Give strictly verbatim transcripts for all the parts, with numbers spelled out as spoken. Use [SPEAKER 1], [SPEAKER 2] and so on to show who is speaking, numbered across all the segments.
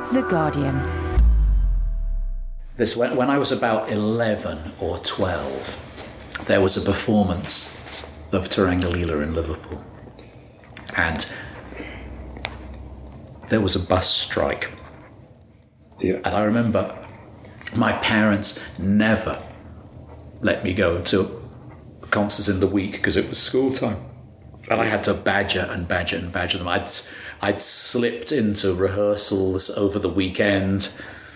[SPEAKER 1] The Guardian.
[SPEAKER 2] This when, when I was about eleven or twelve, there was a performance of Tarangalila in Liverpool, and there was a bus strike.
[SPEAKER 3] Yeah.
[SPEAKER 2] And I remember my parents never let me go to concerts in the week because it was school time. And I had to badger and badger and badger them. I'd, I'd slipped into rehearsals over the weekend,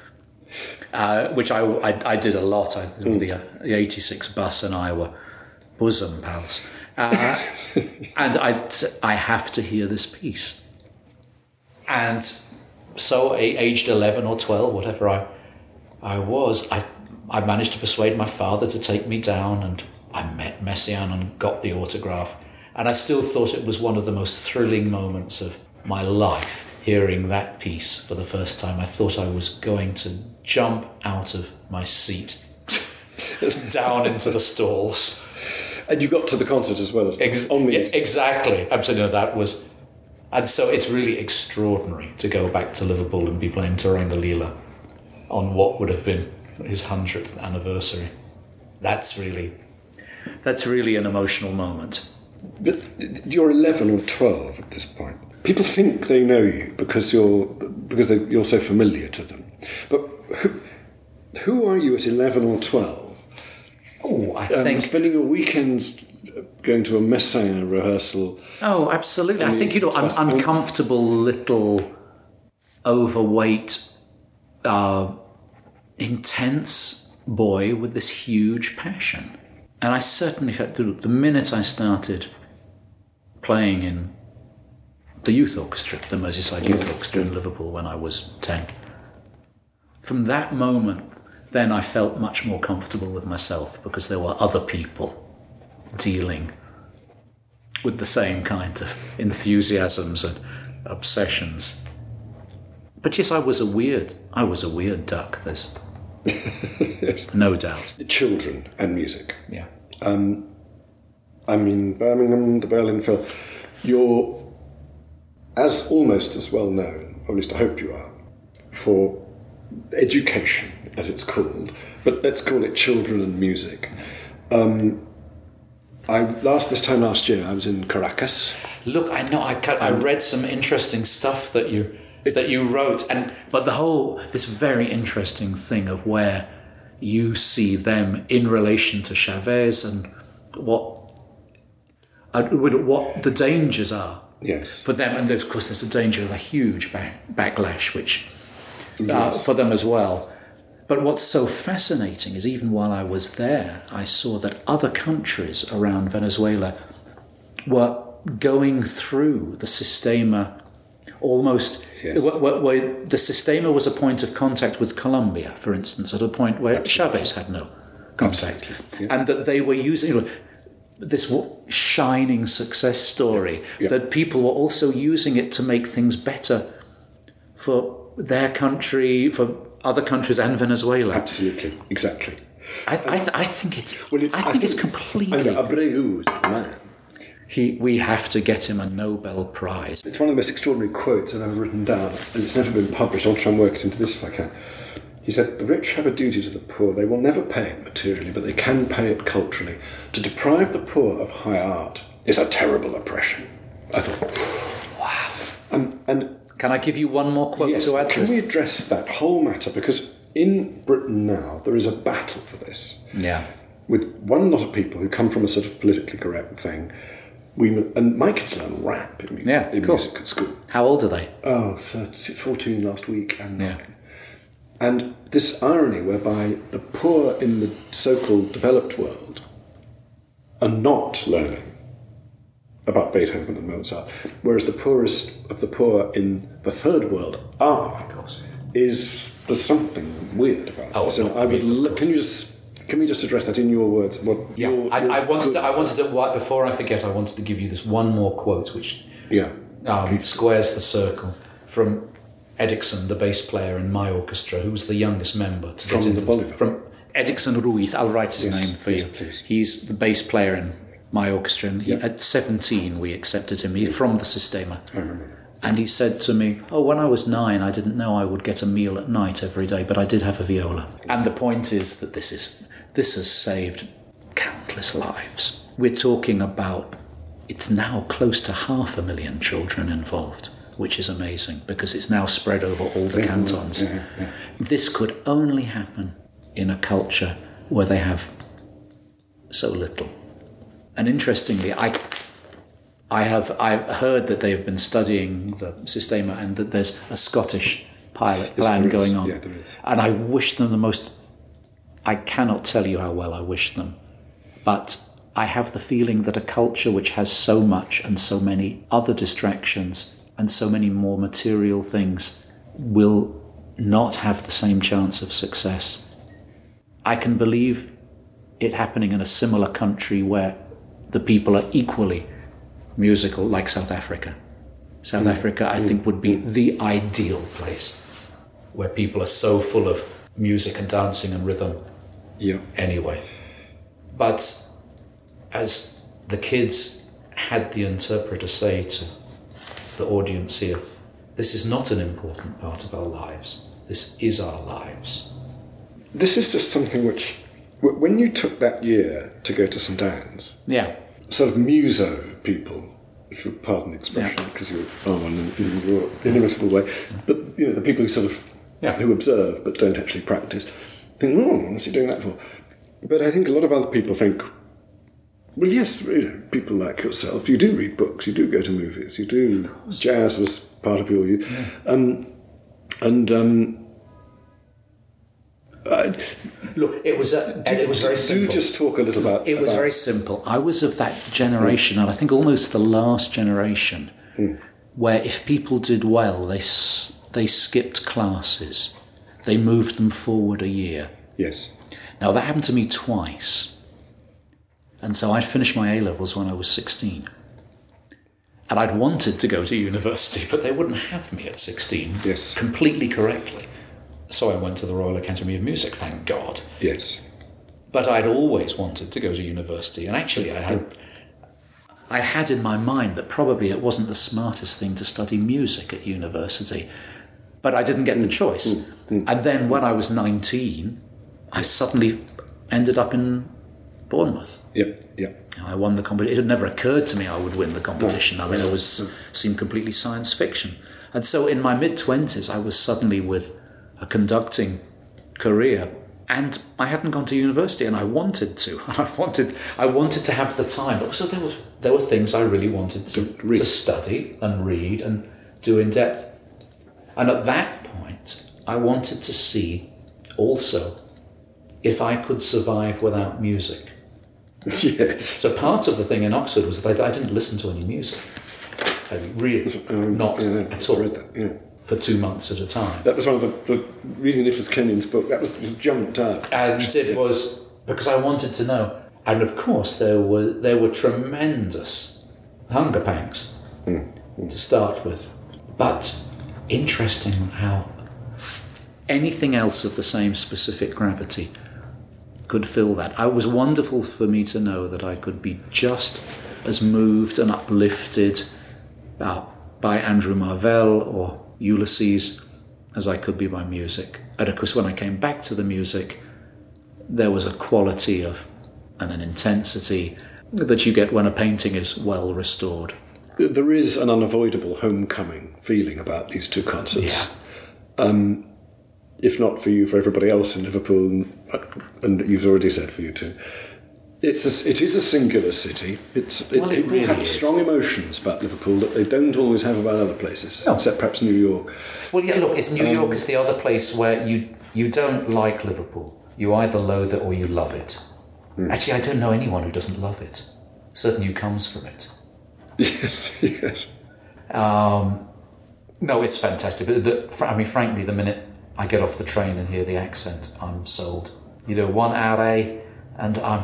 [SPEAKER 2] uh, which I, I, I did a lot. I, mm. the, uh, the eighty-six bus and I were bosom pals. Uh, and I, I have to hear this piece. And so, aged eleven or twelve, whatever I I was, I I managed to persuade my father to take me down, and I met Messiaen and got the autograph. And I still thought it was one of the most thrilling moments of my life, hearing that piece for the first time. I thought I was going to jump out of my seat, down into the stalls.
[SPEAKER 3] And you got to the concert as well as
[SPEAKER 2] Ex-
[SPEAKER 3] on the
[SPEAKER 2] yeah, exactly. Absolutely, that was, and so it's really extraordinary to go back to Liverpool and be playing Tarangalila on what would have been his hundredth anniversary. That's really, that's really an emotional moment.
[SPEAKER 3] But you're eleven or twelve at this point. People think they know you because you're because they, you're so familiar to them. But who, who are you at eleven or twelve?
[SPEAKER 2] Oh, I
[SPEAKER 3] um,
[SPEAKER 2] think
[SPEAKER 3] spending your weekends going to a Messiaen rehearsal.
[SPEAKER 2] Oh, absolutely. I think, you know, an uncomfortable little overweight, uh, intense boy with this huge passion. And I certainly felt the minute I started playing in the youth orchestra, the Merseyside Youth Orchestra in Liverpool when I was ten, from that moment, then I felt much more comfortable with myself because there were other people dealing with the same kind of enthusiasms and obsessions. But yes, I was a weird, I was a weird duck, there's yes. no doubt.
[SPEAKER 3] Children and music.
[SPEAKER 2] Yeah.
[SPEAKER 3] Um, I'm in Birmingham, the Berlin Phil. You're as almost as well known, or at least I hope you are, for education, as it's called, but let's call it children and music. Um, I last this time last year I was in Caracas.
[SPEAKER 2] Look, I know I I read some interesting stuff that you that you wrote, and but the whole this very interesting thing of where you see them in relation to Chavez and what uh, what the dangers are.
[SPEAKER 3] Yes.
[SPEAKER 2] For them, and of course there's the danger of a huge back, backlash, which uh,
[SPEAKER 3] yes.
[SPEAKER 2] for them as well. But what's so fascinating is even while I was there, I saw that other countries around Venezuela were going through the Sistema almost,
[SPEAKER 3] yes.
[SPEAKER 2] where, where, where the Sistema was a point of contact with Colombia, for instance, at a point where
[SPEAKER 3] Absolutely.
[SPEAKER 2] Chavez had no contact.
[SPEAKER 3] Yeah.
[SPEAKER 2] And that they were using you know, this shining success story,
[SPEAKER 3] yeah.
[SPEAKER 2] that people were also using it to make things better for their country, for other countries and Venezuela.
[SPEAKER 3] Absolutely, exactly.
[SPEAKER 2] I, I, th- I think it's.
[SPEAKER 3] Well, it's
[SPEAKER 2] I,
[SPEAKER 3] I
[SPEAKER 2] think,
[SPEAKER 3] think
[SPEAKER 2] it's completely.
[SPEAKER 3] I know, Abreu is the man.
[SPEAKER 2] He, we have to get him a Nobel Prize.
[SPEAKER 3] It's one of the most extraordinary quotes I've ever written down, and it's never been published. I'll try and work it into this if I can. He said, "The rich have a duty to the poor. They will never pay it materially, but they can pay it culturally. To deprive the poor of high art is a terrible oppression." I thought, wow. Um, and
[SPEAKER 2] can I give you one more quote
[SPEAKER 3] yes,
[SPEAKER 2] to add to
[SPEAKER 3] can
[SPEAKER 2] this?
[SPEAKER 3] we address that whole matter? Because in Britain now, there is a battle for this.
[SPEAKER 2] Yeah.
[SPEAKER 3] With one lot of people who come from a sort of politically correct thing. We And my kids learn rap in,
[SPEAKER 2] yeah,
[SPEAKER 3] in
[SPEAKER 2] cool.
[SPEAKER 3] music at school.
[SPEAKER 2] How old are they?
[SPEAKER 3] Oh, thirteen, fourteen last week. And
[SPEAKER 2] yeah.
[SPEAKER 3] And this irony whereby the poor in the so-called developed world are not learning about Beethoven and Mozart, whereas the poorest of the poor in the third world are, of course, is there's something weird about
[SPEAKER 2] oh,
[SPEAKER 3] this.
[SPEAKER 2] No,
[SPEAKER 3] And I would look, can you just can we just address that in your words? What
[SPEAKER 2] yeah,
[SPEAKER 3] your,
[SPEAKER 2] I,
[SPEAKER 3] your
[SPEAKER 2] I wanted
[SPEAKER 3] good,
[SPEAKER 2] to. I wanted to. Before I forget, I wanted to give you this one more quote, which
[SPEAKER 3] yeah
[SPEAKER 2] um, squares the circle from Edixon, the bass player in my orchestra, who was the youngest member to
[SPEAKER 3] from
[SPEAKER 2] get into
[SPEAKER 3] the Bolivar.
[SPEAKER 2] From Edixon Ruiz. I'll write his
[SPEAKER 3] yes,
[SPEAKER 2] name for
[SPEAKER 3] yes,
[SPEAKER 2] you.
[SPEAKER 3] Please.
[SPEAKER 2] He's the bass player in my orchestra, and he,
[SPEAKER 3] yeah.
[SPEAKER 2] at seventeen we accepted him. He's yeah. from the Sistema.
[SPEAKER 3] I remember.
[SPEAKER 2] And he said to me, oh, when I was nine, I didn't know I would get a meal at night every day, but I did have a viola. And the point is that this is this has saved countless lives. We're talking about, it's now close to half a million children involved, which is amazing because it's now spread over all the cantons.
[SPEAKER 3] Yeah, yeah.
[SPEAKER 2] This could only happen in a culture where they have so little. And interestingly, I I have I've heard that they've been studying the Systema and that there's a Scottish pilot
[SPEAKER 3] Yes,
[SPEAKER 2] plan
[SPEAKER 3] there is.
[SPEAKER 2] going on.
[SPEAKER 3] Yeah, there is.
[SPEAKER 2] And I wish them the most, I cannot tell you how well I wish them, but I have the feeling that a culture which has so much and so many other distractions and so many more material things will not have the same chance of success. I can believe it happening in a similar country where the people are equally musical, like South Africa. South mm. Africa, I mm. think, would be the ideal place where people are so full of music and dancing and rhythm
[SPEAKER 3] Yeah.
[SPEAKER 2] anyway. But as the kids had the interpreter say to the audience here, this is not an important part of our lives. This is our lives.
[SPEAKER 3] This is just something which, w- when you took that year to go to St Anne's,
[SPEAKER 2] Yeah.
[SPEAKER 3] sort of muso people, if you pardon the expression,
[SPEAKER 2] Yeah.
[SPEAKER 3] because you are one in, in your inimitable way, but you know the people who sort of
[SPEAKER 2] Yeah.
[SPEAKER 3] who observe but don't actually practice think, oh, what's he doing that for? But I think a lot of other people think, well, yes, you know, people like yourself, you do read books, you do go to movies, you do. Jazz was part of your youth,
[SPEAKER 2] Yeah.
[SPEAKER 3] um, and. Um, I,
[SPEAKER 2] Look, it was a, and it was very
[SPEAKER 3] do
[SPEAKER 2] simple.
[SPEAKER 3] just talk a little about.
[SPEAKER 2] It was
[SPEAKER 3] about,
[SPEAKER 2] very simple. I was of that generation, and I think almost the last generation,
[SPEAKER 3] Mm.
[SPEAKER 2] where if people did well, they s- they skipped classes, they moved them forward a year.
[SPEAKER 3] Yes.
[SPEAKER 2] Now that happened to me twice, and so I'd finished my A levels when I was sixteen, and I'd wanted to go to university, but they wouldn't have me at sixteen.
[SPEAKER 3] Yes.
[SPEAKER 2] Completely correctly. So I went to the Royal Academy of Music, thank God.
[SPEAKER 3] Yes.
[SPEAKER 2] But I'd always wanted to go to university, and actually I had I had in my mind that probably it wasn't the smartest thing to study music at university, but I didn't get the choice. And then when I was nineteen, I suddenly ended up in Bournemouth.
[SPEAKER 3] Yep. Yep.
[SPEAKER 2] I won the competition. It had never occurred to me I would win the competition. I mean, it was seemed completely science fiction. And so in my mid-twenties, I was suddenly with a conducting career, and I hadn't gone to university, and I wanted to. I wanted, I wanted to have the time. Also, there was there were things I really wanted to, to study and read and do in depth. And at that point, I wanted to see also if I could survive without music.
[SPEAKER 3] Yes.
[SPEAKER 2] So part of the thing in Oxford was that I, I didn't listen to any music. I really,
[SPEAKER 3] Um,
[SPEAKER 2] not
[SPEAKER 3] yeah,
[SPEAKER 2] at
[SPEAKER 3] I
[SPEAKER 2] all.
[SPEAKER 3] read that, yeah.
[SPEAKER 2] For two months at a time.
[SPEAKER 3] That was one of the, the reading Nicholas Kenyon's book. That was, was jumped out.
[SPEAKER 2] And it was because I wanted to know. And of course, there were there were tremendous hunger pangs
[SPEAKER 3] Mm. Mm.
[SPEAKER 2] to start with. But interesting how anything else of the same specific gravity could fill that. It was wonderful for me to know that I could be just as moved and uplifted uh, by Andrew Marvell or Ulysses as I could be by music. And of course, when I came back to the music, there was a quality of and an intensity that you get when a painting is well restored.
[SPEAKER 3] There is an unavoidable homecoming feeling about these two concerts.
[SPEAKER 2] Yeah.
[SPEAKER 3] Um, if not for you, for everybody else in Liverpool, and, and you've already said for you too. It's a, it is a singular city. It's, it,
[SPEAKER 2] Well, it
[SPEAKER 3] people
[SPEAKER 2] really
[SPEAKER 3] have
[SPEAKER 2] is.
[SPEAKER 3] strong emotions about Liverpool that they don't always have about other places,
[SPEAKER 2] No.
[SPEAKER 3] except perhaps New York.
[SPEAKER 2] Well, yeah, look, it's New
[SPEAKER 3] Um,
[SPEAKER 2] York is the other place where you you don't like Liverpool. You either loathe it or you love it.
[SPEAKER 3] Hmm.
[SPEAKER 2] Actually, I don't know anyone who doesn't love it. Certainly who comes from it.
[SPEAKER 3] Yes, yes.
[SPEAKER 2] Um, no, it's fantastic. But the, fr- I mean, frankly, the minute I get off the train and hear the accent, I'm sold. You do one R A and I'm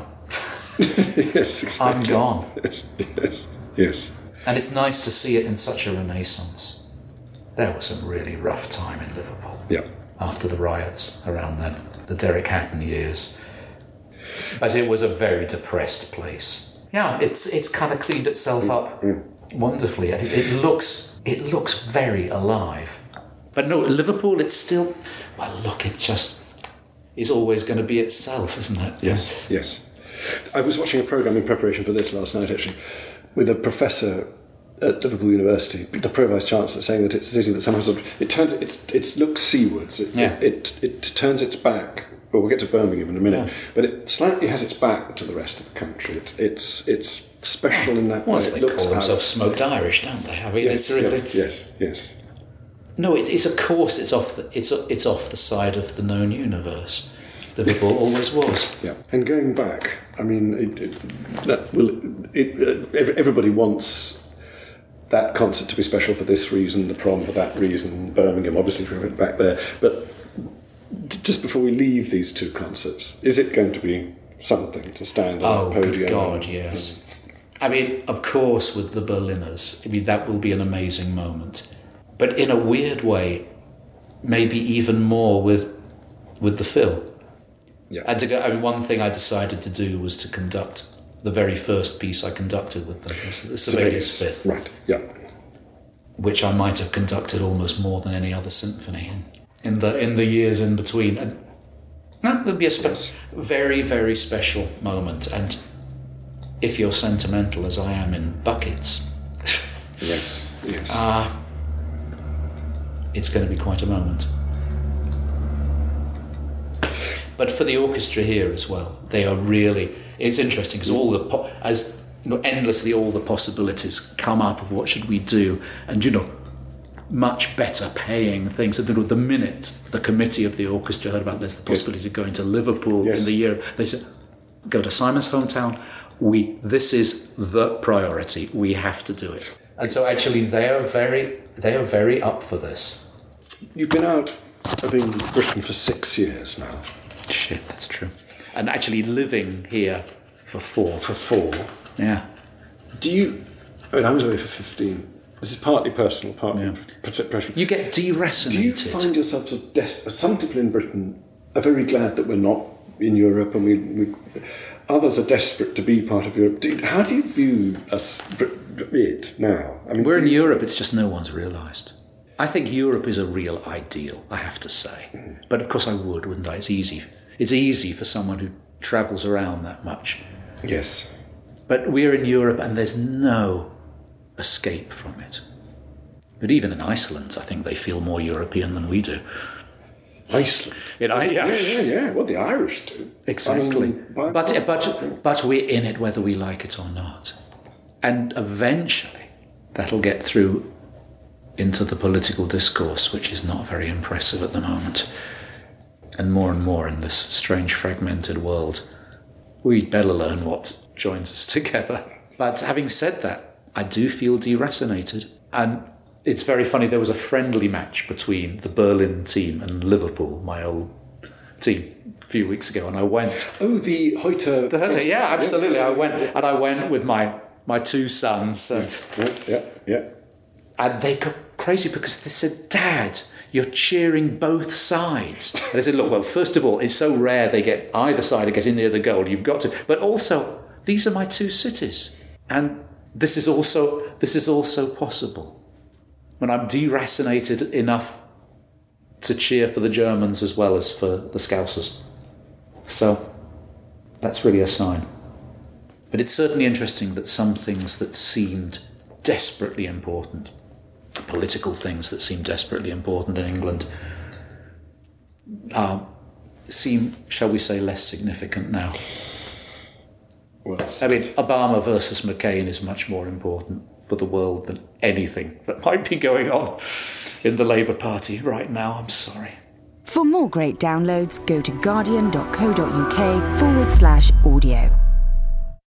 [SPEAKER 3] Yes, exactly.
[SPEAKER 2] I'm gone.
[SPEAKER 3] Yes, yes, yes.
[SPEAKER 2] And it's nice to see it in such a renaissance. There was some really rough time in Liverpool
[SPEAKER 3] Yeah.
[SPEAKER 2] after the riots around then, the Derek Hatton years. But it was a very depressed place. Yeah, it's it's kind of cleaned itself up wonderfully. It, it looks it looks very alive. But no, Liverpool, it's still, well, look, it just is always going to be itself, isn't it?
[SPEAKER 3] Yes, yes. I was watching a programme in preparation for this last night, actually, with a professor at Liverpool University, the Pro-Vice Chancellor, saying that it's a city that somehow sort of, it turns, it's, it looks seawards, it,
[SPEAKER 2] yeah.
[SPEAKER 3] it, it, it turns its back, well, we'll get to Birmingham in a minute, yeah. but it slightly has its back to the rest of the country. It, it's it's special in that
[SPEAKER 2] well,
[SPEAKER 3] way.
[SPEAKER 2] They
[SPEAKER 3] it looks
[SPEAKER 2] call themselves smoked Irish, don't they? I mean,
[SPEAKER 3] yes,
[SPEAKER 2] it's really...
[SPEAKER 3] yes, yes, yes.
[SPEAKER 2] No, it, it's of course it's off the it's it's off the side of the known universe. Liverpool always was.
[SPEAKER 3] Yeah, and going back, I mean, it, it, that will it, uh, everybody wants that concert to be special for this reason, the prom for that reason, Birmingham, obviously, if we went back there. But just before we leave these two concerts, is it going to be something to stand on
[SPEAKER 2] oh,
[SPEAKER 3] the podium?
[SPEAKER 2] Oh, God, yes. I mean, of course, with the Berliners, I mean, that will be an amazing moment. But in a weird way, maybe even more with with the Phil.
[SPEAKER 3] Yeah.
[SPEAKER 2] And to go, I mean, one thing I decided to do was to conduct the very first piece I conducted with them, was the Sibelius Fifth.
[SPEAKER 3] Right, yeah.
[SPEAKER 2] Which I might have conducted almost more than any other symphony in the in the years in between. And that would be a spe- yes. very, very special moment. And if you're sentimental, as I am in buckets,
[SPEAKER 3] yes, yes.
[SPEAKER 2] Uh, it's going to be quite a moment. But for the orchestra here as well, they are really... It's interesting because all the... Po- as you know, endlessly all the possibilities come up of what should we do, and, you know, much better paying things. And the minute the committee of the orchestra heard about there's the possibility yes. of going to Liverpool yes. in the year, they said, go to Simon's hometown. We this is the priority. We have to do it. And so actually they are very they are very up for this.
[SPEAKER 3] You've been out of England, Britain for six years now.
[SPEAKER 2] Shit, that's true. And actually living here for four.
[SPEAKER 3] For four?
[SPEAKER 2] Yeah.
[SPEAKER 3] Do you... I mean, I was away for fifteen. This is partly personal, partly yeah. professional.
[SPEAKER 2] You get deracinated.
[SPEAKER 3] Do you find yourself sort of... Des- Some people in Britain are very glad that we're not in Europe, and we... we others are desperate to be part of Europe. Do, how do you view us, it, now? I mean,
[SPEAKER 2] we're in Europe, it's just no one's realised. I think Europe is a real ideal, I have to say. Mm. But of course I would, wouldn't I? It's easy. It's easy for someone who travels around that much.
[SPEAKER 3] Yes.
[SPEAKER 2] But we're in Europe and there's no escape from it. But even in Iceland, I think they feel more European than we do.
[SPEAKER 3] Iceland?
[SPEAKER 2] In, I, yeah.
[SPEAKER 3] yeah, yeah, yeah. Well, the Irish do.
[SPEAKER 2] Exactly.
[SPEAKER 3] I mean, by,
[SPEAKER 2] but,
[SPEAKER 3] by,
[SPEAKER 2] but, but we're in it whether we like it or not. And eventually that'll get through into the political discourse, which is not very impressive at the moment. And more and more in this strange fragmented world, we'd better learn what joins us together. But having said that, I do feel deracinated. And it's very funny, there was a friendly match between the Berlin team and Liverpool, my old team, a few weeks ago, and I went...
[SPEAKER 3] Oh, the Hoyter...
[SPEAKER 2] The Hoyter, yeah, absolutely. I went, and I went with my, my two sons. And,
[SPEAKER 3] yeah, yeah, yeah.
[SPEAKER 2] And they got crazy because they said, Dad, you're cheering both sides. And I said, look, well, first of all, it's so rare they get either side to get in near the goal. You've got to. But also, these are my two cities. And this is also this is also possible. When I'm deracinated enough to cheer for the Germans as well as for the Scousers. So that's really a sign. But it's certainly interesting that some things that seemed desperately important, political things that seem desperately important in England, uh, seem, shall we say, less significant now.
[SPEAKER 3] Well,
[SPEAKER 2] I mean, Obama versus McCain is much more important for the world than anything that might be going on in the Labour Party right now. I'm sorry.
[SPEAKER 1] For more great downloads, go to guardian.co.uk forward slash audio.